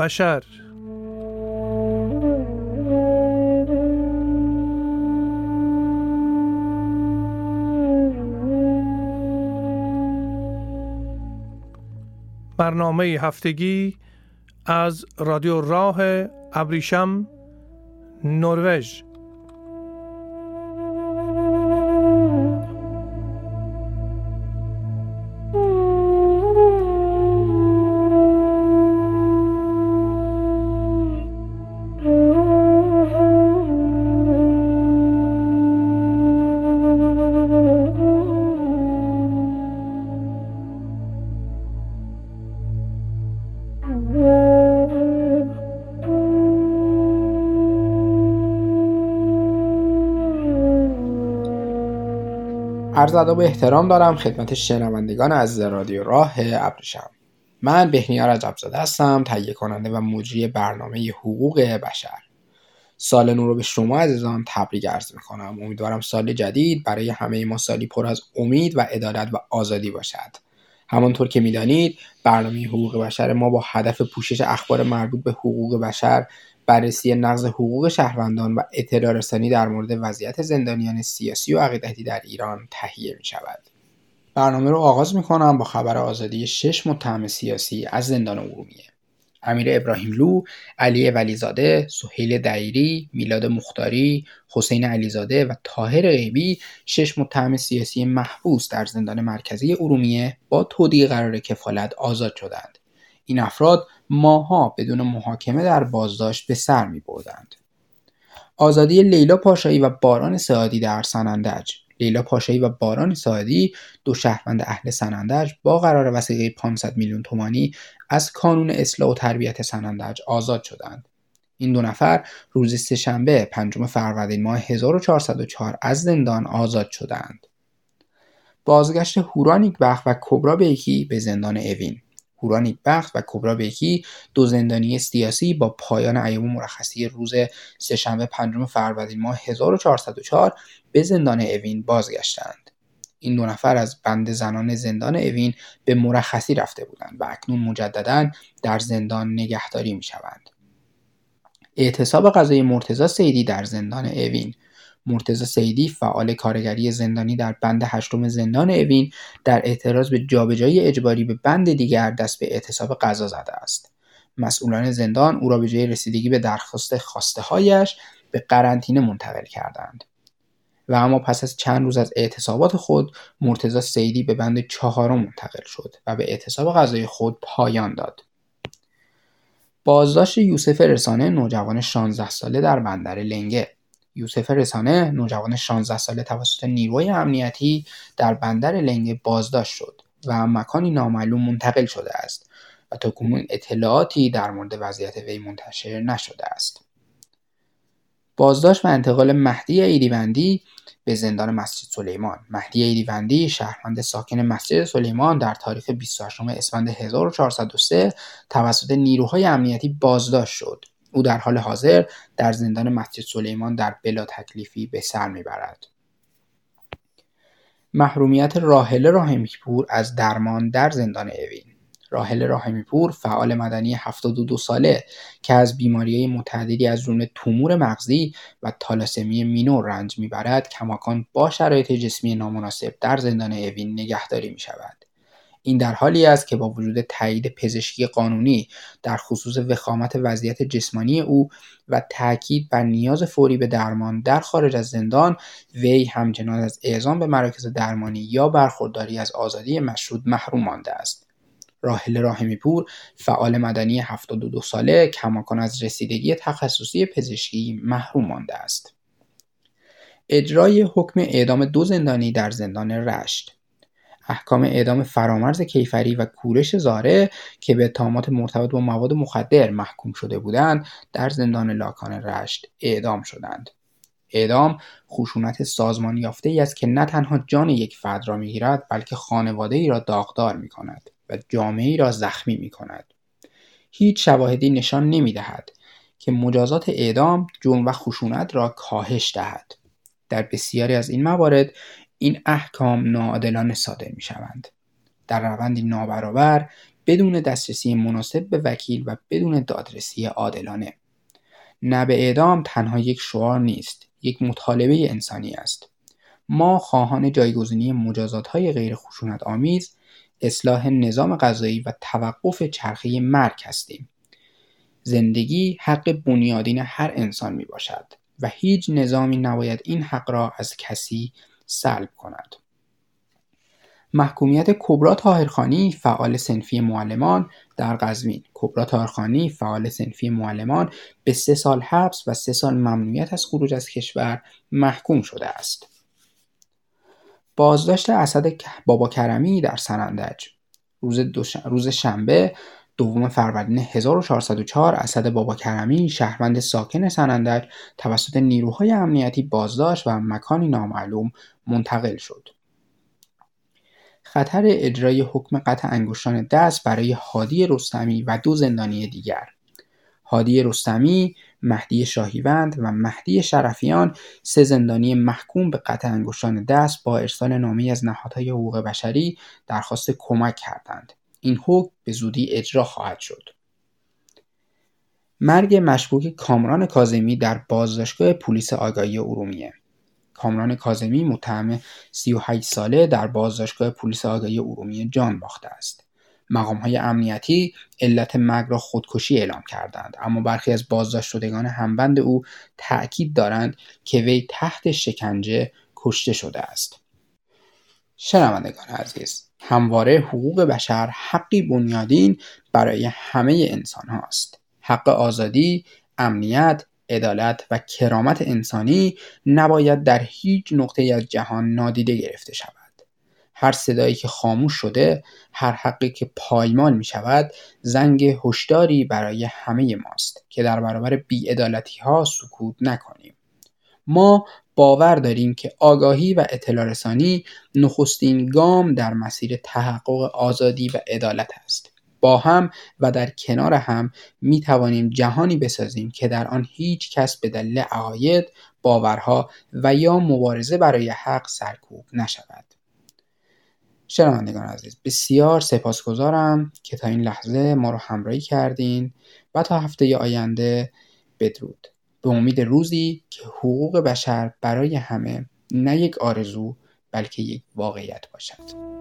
بشر. برنامه هفتگی از رادیو راه ابریشم، نروژ. عرض ادب و احترام دارم خدمت شنوندگان از رادیو راه ابریشم. من بهنیا رجب‌زاده هستم، تهیه کننده و مجری برنامه حقوق بشر. سال نو رو به شما عزیزان تبریک عرض می‌کنم. امیدوارم سال جدید برای همه ما سالی پر از امید و عدالت و آزادی باشد. همانطور که می‌دانید برنامه حقوق بشر ما با هدف پوشش اخبار مربوط به حقوق بشر، بررسی نقض حقوق شهروندان و اطلاع رسانی در مورد وضعیت زندانیان سیاسی و عقیدتی در ایران تهیه می‌شود. برنامه رو آغاز می‌کنم با خبر آزادی 6 متهم سیاسی از زندان ارومیه. امیر ابراهیملو، علی ولیزاده، سهیل دایری، میلاد مختاری، حسین علیزاده و طاهر غیبی 6 متهم سیاسی محبوس در زندان مرکزی ارومیه با تودیع قرار کفالت آزاد شدند. این افراد ماه‌ها بدون محاکمه در بازداشت به سر می‌بردند. آزادی لیلا پاشایی و باران سعادی در سنندج. لیلا پاشایی و باران سعادی، دو شهروند اهل سنندج، با قرار وثیقه 500 میلیون تومانی از کانون اصلاح و تربیت سنندج آزاد شدند. این دو نفر روز سه‌شنبه 5 فروردین ماه 1404 از زندان آزاد شدند. بازگشت هورا نیکبخت و کبرا بیکی به زندان اوین. هورا نیکبخت و کبرا بیکی، دو زندانی سیاسی، با پایان ایام مرخصی روز سه‌شنبه 5 فروردین ماه 1404 به زندان اوین بازگشتند. این دو نفر از بند زنان زندان اوین به مرخصی رفته بودند و اکنون مجدداً در زندان نگهداری می‌شوند. اعتصاب قضایی مرتضی صیدی در زندان اوین. مرتضی صیدی، فعال کارگری زندانی در بند 8 زندان اوین، در اعتراض به جابجایی اجباری به بند دیگر دست به اعتصاب قضا زده است. مسئولان زندان او را به جای رسیدگی به درخواست خواسته‌هایش به قرنطینه منتقل کردند. و اما پس از چند روز از اعتصابات خود، مرتضی صیدی به بند 4 منتقل شد و به اعتصاب قضایی خود پایان داد. بازداشت یوسف رسانه، نوجوان 16 ساله در بندر لنگه. یوسف رسانه، نوجوان 16 ساله، توسط نیروی امنیتی در بندر لنگه بازداشت شد و مکانی نامعلوم منتقل شده است و تاکنون اطلاعاتی در مورد وضعیت وی منتشر نشده است. بازداشت و انتقال مهدی ایریوندی به زندان مسجد سلیمان. مهدی ایریوندی، شهروند ساکن مسجد سلیمان، در تاریخ 28 اسفند 1403 توسط نیروهای امنیتی بازداشت شد. او در حال حاضر در زندان مسجد سلیمان در بلا تکلیفی به سر میبرد. محرومیت راحله راحمی‌پور از درمان در زندان اوین. راحله راحمی‌پور، فعال مدنی 72 ساله که از بیماری‌های متعددی از جمله تومور مغزی و تالاسمی مینور رنج میبرد، کماکان با شرایط جسمی نامناسب در زندان اوین نگهداری میشود. این در حالی است که با وجود تایید پزشکی قانونی در خصوص وخامت وضعیت جسمانی او و تاکید بر نیاز فوری به درمان در خارج از زندان، وی همچنان از اعزام به مراکز درمانی یا برخورداری از آزادی مشروط محروم مانده است. راحله راحمی‌پور، فعال مدنی 72 ساله، کماکان از رسیدگی تخصصی پزشکی محروم مانده است. اجرای حکم اعدام 2 زندانی در زندان رشت. احکام اعدام فرامرز کیفری و کوروش زاره که به اتهامات مرتبط با مواد مخدر محکوم شده بودند، در زندان لاکان رشت اعدام شدند. اعدام خشونت سازمان یافته‌ای است که نه تنها جان یک فرد را می‌گیرد، بلکه خانواده‌ای را داغدار می‌کند و جامعه‌ای را زخمی می‌کند. هیچ شواهدی نشان نمی‌دهد که مجازات اعدام جرم و خشونت را کاهش دهد. در بسیاری از این موارد این احکام ناعادلانه صادر می‌شوند. در روندی نابرابر بدون دسترسی مناسب به وکیل و بدون دادرسی عادلانه. نه به اعدام تنها یک شعار نیست، یک مطالبه انسانی است. ما خواهان جایگزینی مجازات‌های غیر خشونت آمیز، اصلاح نظام قضایی و توقف چرخه مرگ هستیم. زندگی حق بنیادین هر انسان می باشد و هیچ نظامی نباید این حق را از کسی سلب کند. محکومیت کبری طاهرخانی فعال صنفی معلمان در قزوین. کبری طاهرخانی فعال صنفی معلمان به 3 سال حبس و 3 سال ممنوعیت از خروج از کشور محکوم شده است. بازداشت اسد باباکرمی در سنندج. روز شنبه 2 فروردین 1404 اسد باباکرمی شهروند ساکن سنندج توسط نیروهای امنیتی بازداشت و مکانی نامعلوم منتقل شد. خطر اجرای حکم قطع انگشتان دست برای هادی رستمی و 2 زندانی دیگر. هادی رستمی، مهدی شاهیوند و مهدی شرفیان 3 زندانی محکوم به قطع انگشتان دست با ارسال نامه‌ای از نهادهای حقوق بشری درخواست کمک کردند. این حکم به زودی اجرا خواهد شد. مرگ مشکوک کامران کاظمی در بازداشتگاه پلیس آگاهی ارومیه. کامران کاظمی متهم 38 ساله در بازداشتگاه پلیس آگاهی ارومیه جان باخته است. مقام‌های امنیتی علت مرگ را خودکشی اعلام کردند، اما برخی از بازداشت شدگان همبند او تأکید دارند که وی تحت شکنجه کشته شده است. شنوندگان عزیز، همواره حقوق بشر حقی بنیادین برای همه انسان هاست. حق آزادی، امنیت، عدالت و کرامت انسانی نباید در هیچ نقطه‌ای از جهان نادیده گرفته شود. هر صدایی که خاموش شده، هر حقی که پایمال می شود، زنگ هشداری برای همه ماست که در برابر بی‌عدالتی‌ها سکوت نکنیم. ما باور داریم که آگاهی و اطلاع رسانی نخستین گام در مسیر تحقق آزادی و عدالت است. با هم و در کنار هم می توانیم جهانی بسازیم که در آن هیچ کس به دلیل عقاید، باورها و یا مبارزه برای حق سرکوب نشود. شنوندگان عزیز، بسیار سپاسگزارم که تا این لحظه ما رو همراهی کردین و تا هفته آینده بدرود. به امید روزی که حقوق بشر برای همه نه یک آرزو بلکه یک واقعیت باشد.